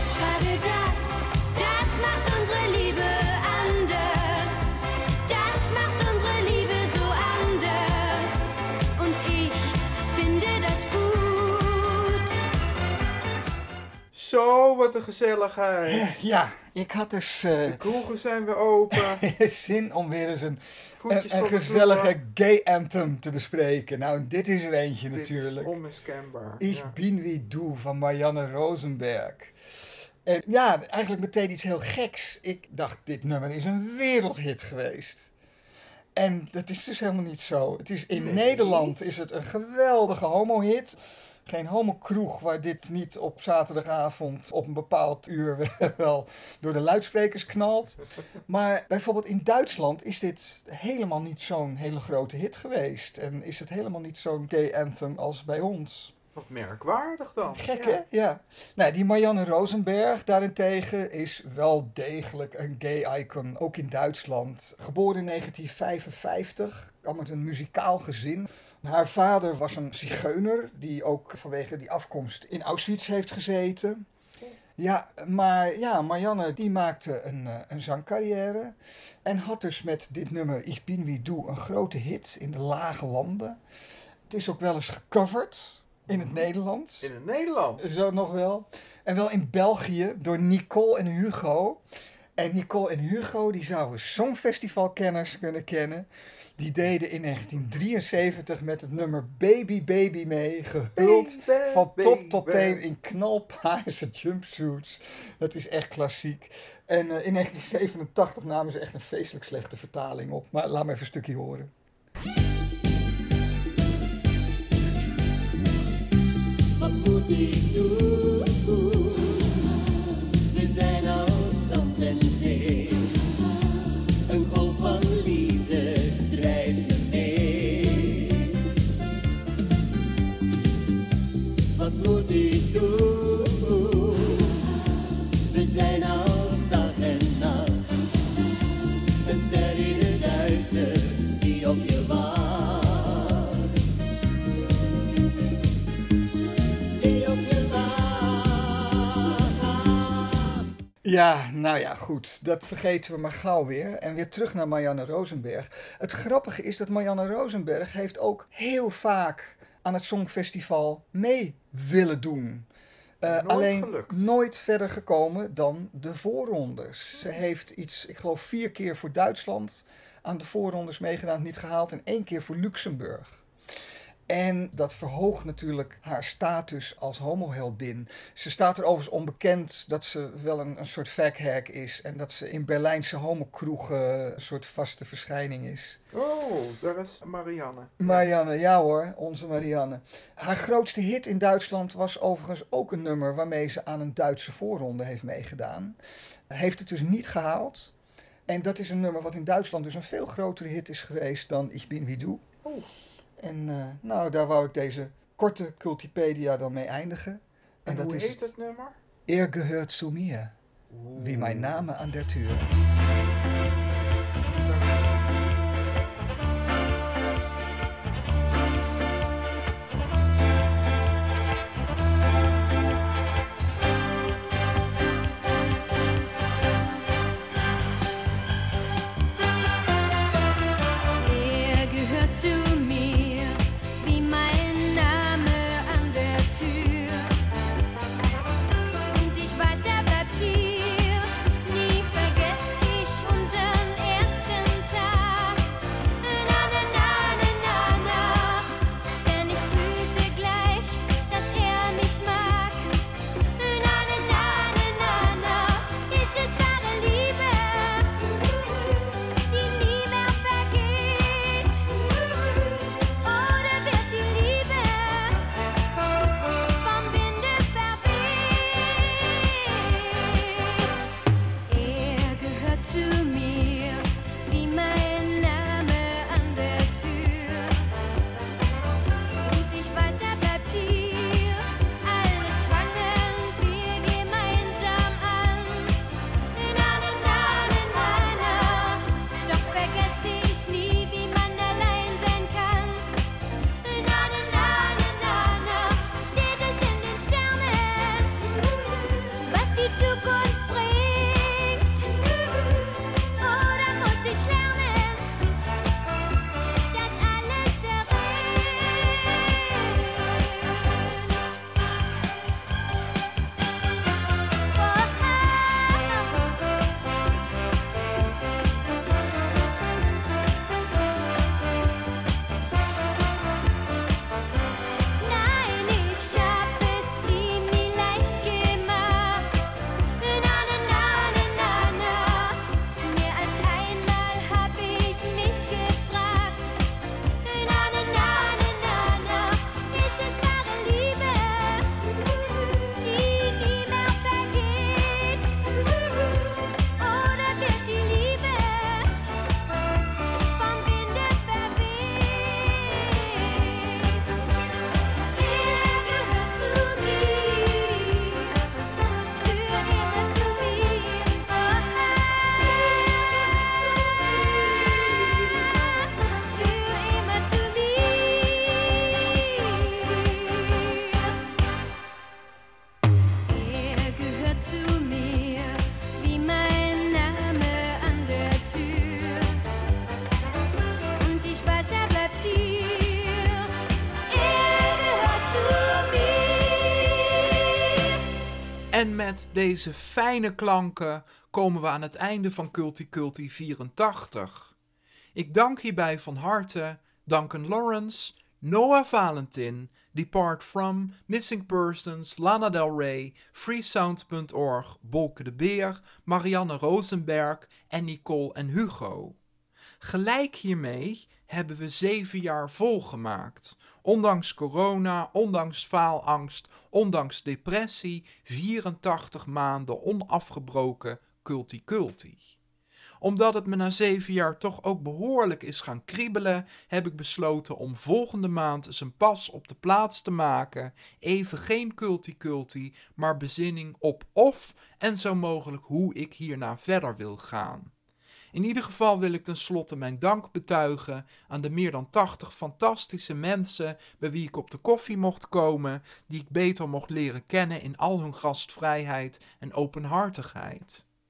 das macht unsere Liebe anders. Das macht unsere Liebe so anders. Und ich finde das gut. Zo, wat een gezelligheid. Ja, ik had dus De kroegen zijn weer open. zin om weer eens een Voetjes van de gezellige vloer. gay anthem te bespreken. Nou, dit is er eentje Dit natuurlijk. is onmiskenbaar. Ich Ja. bin wie du van Marianne Rosenberg. En ja, eigenlijk meteen iets heel geks. Ik dacht, dit nummer is een wereldhit geweest. En dat is dus helemaal niet zo. Het is in Nederland is het een geweldige homohit. Geen homokroeg waar dit niet op zaterdagavond op een bepaald uur wel door de luidsprekers knalt. Maar bijvoorbeeld in Duitsland is dit helemaal niet zo'n hele grote hit geweest. En is het helemaal niet zo'n gay anthem als bij ons. Wat merkwaardig dan. Gek, Ja. hè? Ja. Nou, die Marianne Rosenberg daarentegen is wel degelijk een gay icon, ook in Duitsland. Geboren in 1955, kwam uit een muzikaal gezin. Haar vader was een zigeuner, die ook vanwege die afkomst in Auschwitz heeft gezeten. Ja, maar ja, Marianne die maakte een zangcarrière en had dus met dit nummer Ich bin wie du een grote hit in de lage landen. Het is ook wel eens gecoverd in het Nederlands. In het Nederlands. Zo nog wel. En wel in België door Nicole en Hugo. En Nicole en Hugo die zouden songfestivalkenners kunnen kennen. Die deden in 1973 met het nummer Baby Baby mee. Gehuld Baby, van top tot baby. teen in knalpaarse jumpsuits. Dat is echt klassiek. En in 1987 namen ze echt een vreselijk slechte vertaling op. Maar laat me even een stukje horen. Wat moet ik doen? We zijn als zand en zee. Een golf van liefde drijft me mee. Wat moet ik doen? We zijn als dag en nacht. Een ster in het duister die op je wacht. Ja, nou ja, goed. Dat vergeten we maar gauw weer. En weer terug naar Marianne Rosenberg. Het grappige is dat Marianne Rosenberg heeft ook heel vaak aan het Songfestival mee willen doen. Alleen gelukt. nooit verder gekomen dan de voorrondes. Ze heeft iets, ik geloof 4 keer voor Duitsland aan de voorrondes meegedaan, niet gehaald. En 1 keer voor Luxemburg. En dat verhoogt natuurlijk haar status als homoheldin. Ze staat er overigens onbekend dat ze wel een soort fakhag is. En dat ze in Berlijnse homokroegen een soort vaste verschijning is. Oh, daar is Marianne. Marianne, ja hoor, onze Marianne. Haar grootste hit in Duitsland was overigens ook een nummer waarmee ze aan een Duitse voorronde heeft meegedaan. Heeft het dus niet gehaald. En dat is een nummer wat in Duitsland dus een veel grotere hit is geweest dan Ich bin wie du. Oh. En daar wou ik deze korte Cultipedia dan mee eindigen. En dat hoe is heet het nummer? Er gehört zu mir, wie mein Name an der Tür. Er gehört zu mir, wie mein Name an der Tür. Und ich weiß, er bleibt hier, nie vergess ich unseren ersten Tag. Na, na, na, na, na, na, denn ich fühlte gleich, dass er mich mag. Na, na, na, na, na, na, ist es wahre Liebe, die nie mehr vergeht? Oder wird die Liebe vom Winde verweht? Er gehört zu mir, wie mein Name an der Tür. Und ich weiß, er bleibt hier, alles fangen wir gemeinsam an. Na, na, na, na, na, na, doch vergesse ich nie, wie man allein sein kann. Na, na, na, na, na, na, steht es in den Sternen, was die Zukunft bringt? Oder muss ich lernen, dass alles Nein, ich hab es ihm nie leicht gemacht. Na, na, na, na, na, na, mehr als einmal hab ich mich gefragt. Na, na, na, na, na, na, ist es wahre Liebe, die nie mehr vergeht? Oder wird die Liebe vom Winde verweht? Er gehört zu mir, für immer zu mir. Oh, für immer zu mir. Er gehört zu mir, wie mein Name an der Tür. Und ich weiß, er bleibt hier. Er gehört zu mir. En met deze fijne klanken komen we aan het einde van Culti Culti 84. Ik dank hierbij van harte Duncan Lawrence, Noah Valentin, Depart From, Missing Persons, Lana Del Rey, Freesound.org, Bolke de Beer, Marianne Rosenberg en Nicole en Hugo. Gelijk hiermee hebben we 7 jaar volgemaakt. Ondanks corona, ondanks faalangst, ondanks depressie, 84 maanden onafgebroken culti-culti. Omdat het me na 7 jaar toch ook behoorlijk is gaan kriebelen, heb ik besloten om volgende maand eens een pas op de plaats te maken. Even geen culti-culti, maar bezinning op of en zo mogelijk hoe ik hierna verder wil gaan. In ieder geval wil ik tenslotte mijn dank betuigen aan de meer dan 80 fantastische mensen bij wie ik op de koffie mocht komen, die ik beter mocht leren kennen in al hun gastvrijheid en openhartigheid.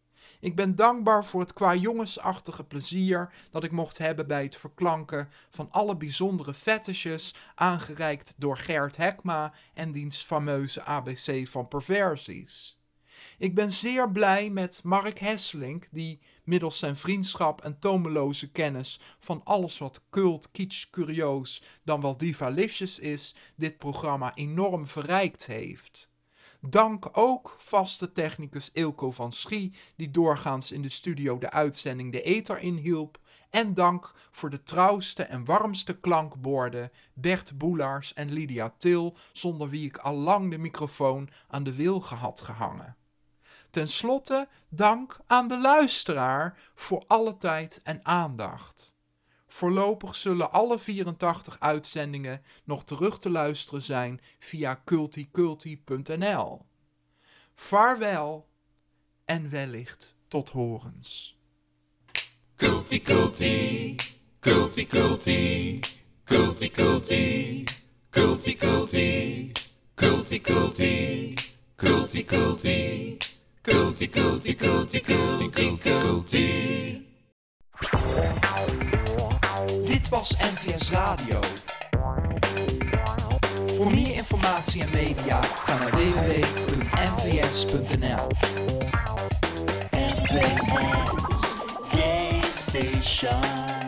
Ik ben dankbaar voor het kwajongensachtige plezier dat ik mocht hebben bij het verklanken van alle bijzondere fetishes aangereikt door Gert Hekma en diens fameuze ABC van perversies. Ik ben zeer blij met Mark Hesselink, die middels zijn vriendschap en tomeloze kennis van alles wat cult, kitsch, curieus, dan wel divalicious is, dit programma enorm verrijkt heeft. Dank ook vaste technicus Eelco van Schie, die doorgaans in de studio de uitzending de ether inhielp. En dank voor de trouwste en warmste klankborden Bert Boelaars en Lydia Til, zonder wie ik al lang de microfoon aan de wilgen had gehangen. Ten slotte dank aan de luisteraar voor alle tijd en aandacht. Voorlopig zullen alle 84 uitzendingen nog terug te luisteren zijn via culticulti.nl. Vaarwel en wellicht tot horens. Culti, culti, culti, culti, culti, culti, culti, culti, culti, culti, culti, culti. Culti, culti, culti, culti, culti, culti. Dit was NVS Radio. Voor meer informatie en media ga naar www.nvs.nl. NVS Station.